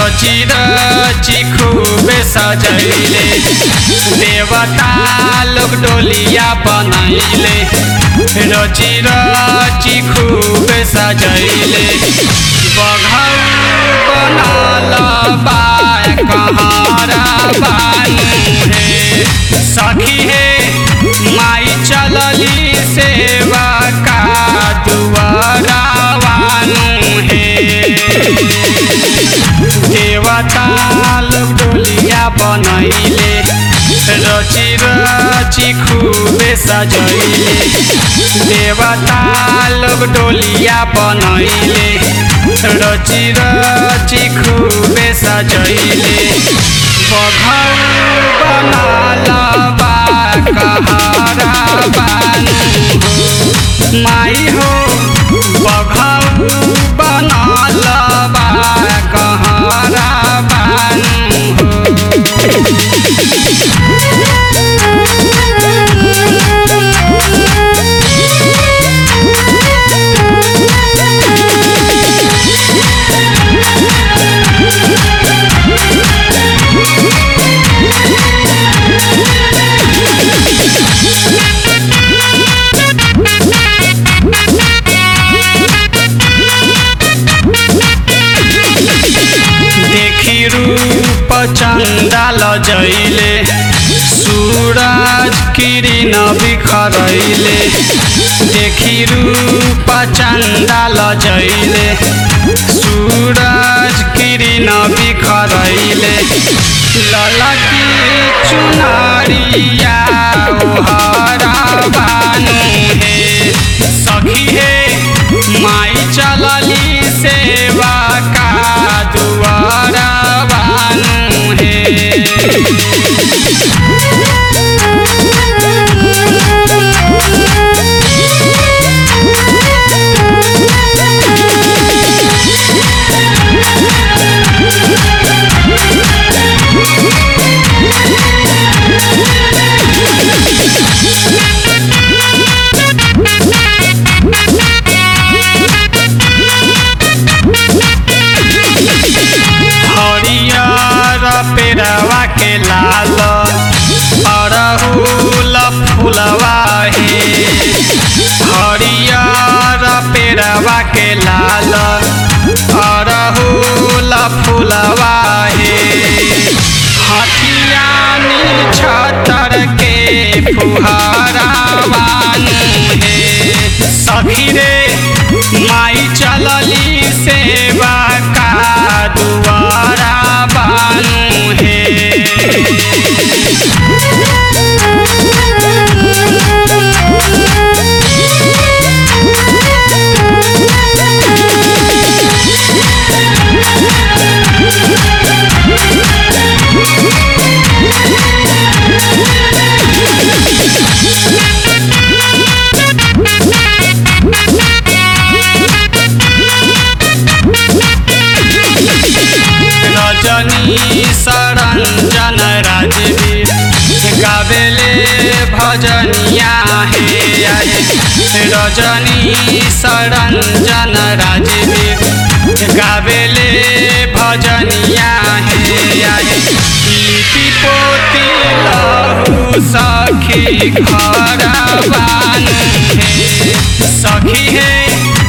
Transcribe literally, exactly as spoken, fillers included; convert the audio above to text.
रची रची खूबे सजैले देवता लोग डोलिया बनैले रची रची खूबे सजैले बघौ बनल बा कहारा बानी हे सखी हे माई चलली सेवा का दुआरा वानू हे देवता लोग डोलिया बनैले रची रची खूबे सजैले देवता लोग डोलिया बनैले रची रची खूबे सजैले बघौ बनल बा कहारा बानी हो माई हो बघौ बनल बा कहारा बानी हो। चंदा लजैले सूरज किरण बिखरैले देखी रूप चंदा लजैले सूरज किरण बिखरैले ललकी चुनरिया ओहरा बानू हे सखी हे माई चलली सेवा का दुआरा बानू हे। पेड़वा के लाल अड़हुल फुलवा हे हरियर पेड़वा के लाल अड़हुल फुलवा हे हथियानी छतर के फुहारा बानू हे सखी रे माई चलली सेवा का दुआरा बानू हे। रजनी सरंजन राजवीर गावेले भजनिया हे आए रजनी सरंजन राजवीर गावेले भजनिया हे आए लिपि पोती लहू सखी घर बानू हे सखी हे